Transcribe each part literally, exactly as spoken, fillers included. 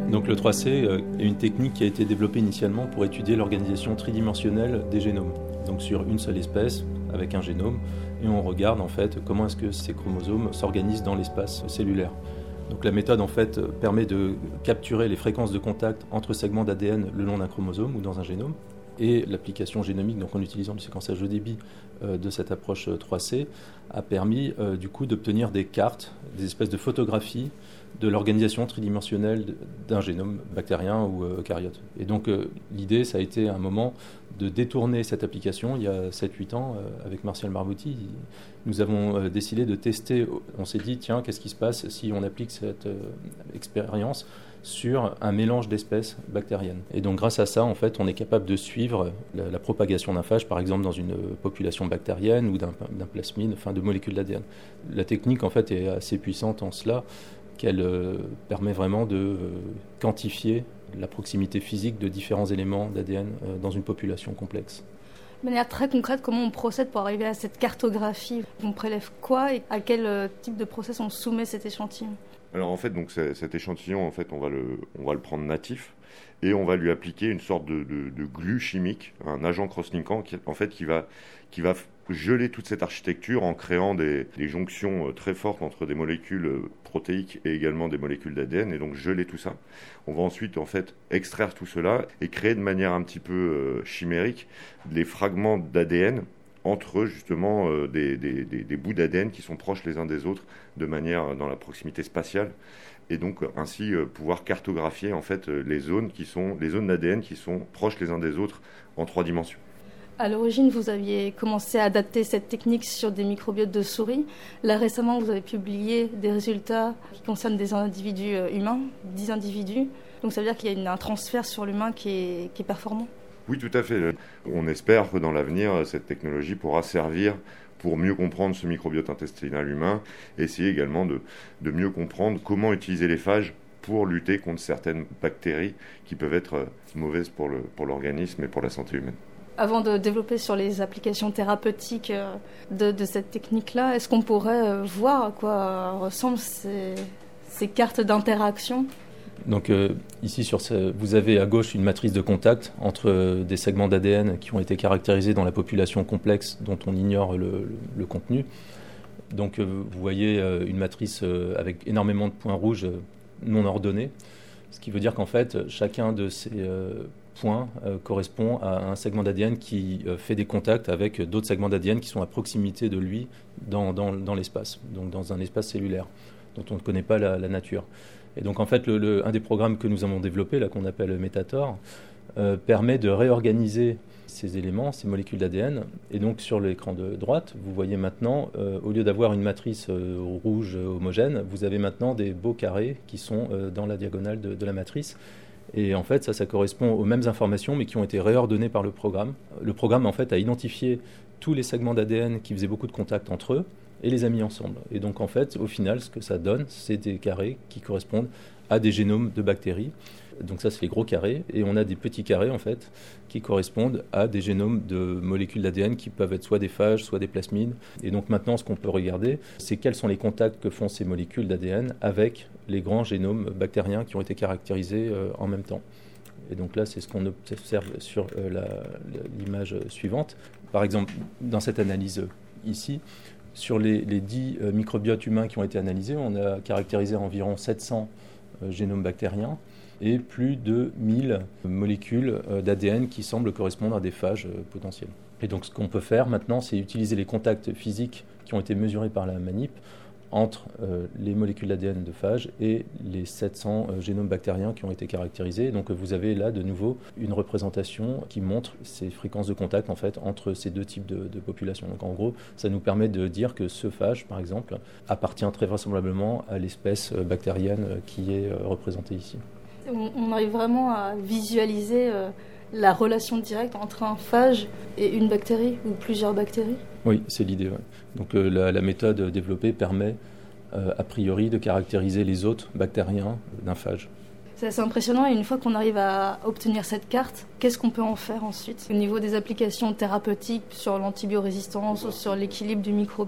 Donc le trois C est une technique qui a été développée initialement pour étudier l'organisation tridimensionnelle des génomes. Donc sur une seule espèce, avec un génome, et on regarde en fait comment est-ce que ces chromosomes s'organisent dans l'espace cellulaire. Donc la méthode en fait permet de capturer les fréquences de contact entre segments d'A D N le long d'un chromosome ou dans un génome. Et l'application génomique, donc en utilisant le séquençage de débit euh, de cette approche trois C, a permis euh, du coup d'obtenir des cartes, des espèces de photographies de l'organisation tridimensionnelle d'un génome bactérien ou euh, eucaryote. Et donc euh, l'idée, ça a été à un moment de détourner cette application. Il y a sept huit ans, euh, avec Martial Marbouti, nous avons euh, décidé de tester. On s'est dit, tiens, qu'est-ce qui se passe si on applique cette euh, expérience sur un mélange d'espèces bactériennes. Et donc grâce à ça, en fait, on est capable de suivre la, la propagation d'un phage, par exemple dans une population bactérienne ou d'un, d'un plasmide, enfin de molécules d'A D N. La technique, en fait, est assez puissante en cela qu'elle euh, permet vraiment de euh, quantifier la proximité physique de différents éléments d'A D N euh, dans une population complexe. De manière très concrète, comment on procède pour arriver à cette cartographie ? On prélève quoi et à quel euh, type de process on soumet cet échantillon ? Alors en fait, donc cet échantillon, en fait, on va le, on va le prendre natif et on va lui appliquer une sorte de, de, de glue chimique, un agent cross-linkant qui, en fait, qui va, qui va geler toute cette architecture en créant des, des jonctions très fortes entre des molécules protéiques et également des molécules d'A D N, et donc geler tout ça. On va ensuite en fait extraire tout cela et créer de manière un petit peu euh, chimérique les fragments d'A D N entre justement euh, des, des, des, des bouts d'A D N qui sont proches les uns des autres de manière euh, dans la proximité spatiale, et donc euh, ainsi euh, pouvoir cartographier en fait euh, les zones qui sont les zones d'A D N qui sont proches les uns des autres en trois dimensions. À l'origine, vous aviez commencé à adapter cette technique sur des microbiotes de souris. Là, récemment, vous avez publié des résultats qui concernent des individus humains, dix individus. Donc ça veut dire qu'il y a un transfert sur l'humain qui est, qui est performant ? Oui, tout à fait. On espère que dans l'avenir, cette technologie pourra servir pour mieux comprendre ce microbiote intestinal humain, et essayer également de, de mieux comprendre comment utiliser les phages pour lutter contre certaines bactéries qui peuvent être mauvaises pour, le, pour l'organisme et pour la santé humaine. Avant de développer sur les applications thérapeutiques de, de cette technique-là, est-ce qu'on pourrait voir à quoi ressemblent ces, ces cartes d'interaction ? Donc euh, ici, sur ce, vous avez à gauche une matrice de contact entre euh, des segments d'A D N qui ont été caractérisés dans la population complexe dont on ignore le, le, le contenu. Donc euh, vous voyez euh, une matrice euh, avec énormément de points rouges euh, non ordonnés, ce qui veut dire qu'en fait, chacun de ces euh, points euh, correspond à un segment d'A D N qui euh, fait des contacts avec d'autres segments d'A D N qui sont à proximité de lui dans, dans, dans l'espace, donc dans un espace cellulaire dont on ne connaît pas la, la nature. Et donc en fait, le, le, un des programmes que nous avons développé, là, qu'on appelle Metator, euh, permet de réorganiser ces éléments, ces molécules d'A D N. Et donc sur l'écran de droite, vous voyez maintenant, euh, au lieu d'avoir une matrice euh, rouge homogène, vous avez maintenant des beaux carrés qui sont euh, dans la diagonale de, de la matrice. Et en fait, ça, ça correspond aux mêmes informations, mais qui ont été réordonnées par le programme. Le programme, en fait, a identifié tous les segments d'A D N qui faisaient beaucoup de contacts entre eux et les a mis ensemble. Et donc, en fait, au final, ce que ça donne, c'est des carrés qui correspondent à des génomes de bactéries. Donc ça, c'est les gros carrés. Et on a des petits carrés, en fait, qui correspondent à des génomes de molécules d'A D N qui peuvent être soit des phages, soit des plasmides. Et donc maintenant, ce qu'on peut regarder, c'est quels sont les contacts que font ces molécules d'A D N avec les grands génomes bactériens qui ont été caractérisés euh, en même temps. Et donc là, c'est ce qu'on observe sur euh, la, l'image suivante. Par exemple, dans cette analyse euh, ici, sur les, les dix euh, microbiotes humains qui ont été analysés, on a caractérisé environ sept cents euh, génomes bactériens et plus de mille molécules euh, d'A D N qui semblent correspondre à des phages euh, potentiels. Et donc ce qu'on peut faire maintenant, c'est utiliser les contacts physiques qui ont été mesurés par la manip entre euh, les molécules d'A D N de phages et les sept cents euh, génomes bactériens qui ont été caractérisés. Donc vous avez là de nouveau une représentation qui montre ces fréquences de contact en fait entre ces deux types de, de populations. Donc en gros, ça nous permet de dire que ce phage, par exemple, appartient très vraisemblablement à l'espèce bactérienne qui est euh, représentée ici. On, on arrive vraiment à visualiser euh, la relation directe entre un phage et une bactérie ou plusieurs bactéries ? Oui, c'est l'idée. Ouais. Donc euh, la, la méthode développée permet euh, a priori de caractériser les hôtes bactériens d'un phage. C'est assez impressionnant, et une fois qu'on arrive à obtenir cette carte, qu'est-ce qu'on peut en faire ensuite ? Au niveau des applications thérapeutiques sur l'antibiorésistance ou sur l'équilibre du microbiote ?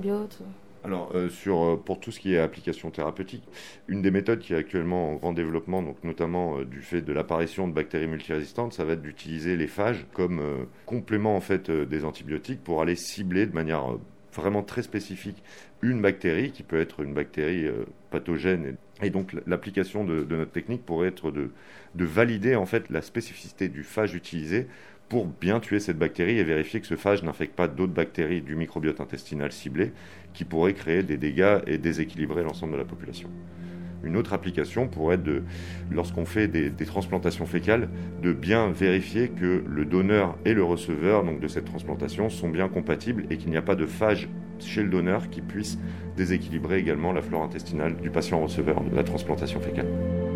Alors, euh, sur, euh, pour tout ce qui est application thérapeutique, une des méthodes qui est actuellement en grand développement, donc notamment euh, du fait de l'apparition de bactéries multirésistantes, ça va être d'utiliser les phages comme euh, complément en fait euh, des antibiotiques pour aller cibler de manière euh, vraiment très spécifique une bactérie qui peut être une bactérie euh, pathogène. Et, et donc l'application de, de notre technique pourrait être de, de valider en fait la spécificité du phage utilisé pour bien tuer cette bactérie et vérifier que ce phage n'infecte pas d'autres bactéries du microbiote intestinal ciblé qui pourraient créer des dégâts et déséquilibrer l'ensemble de la population. Une autre application pourrait être, de, lorsqu'on fait des, des transplantations fécales, de bien vérifier que le donneur et le receveur donc de cette transplantation sont bien compatibles et qu'il n'y a pas de phage chez le donneur qui puisse déséquilibrer également la flore intestinale du patient receveur de la transplantation fécale.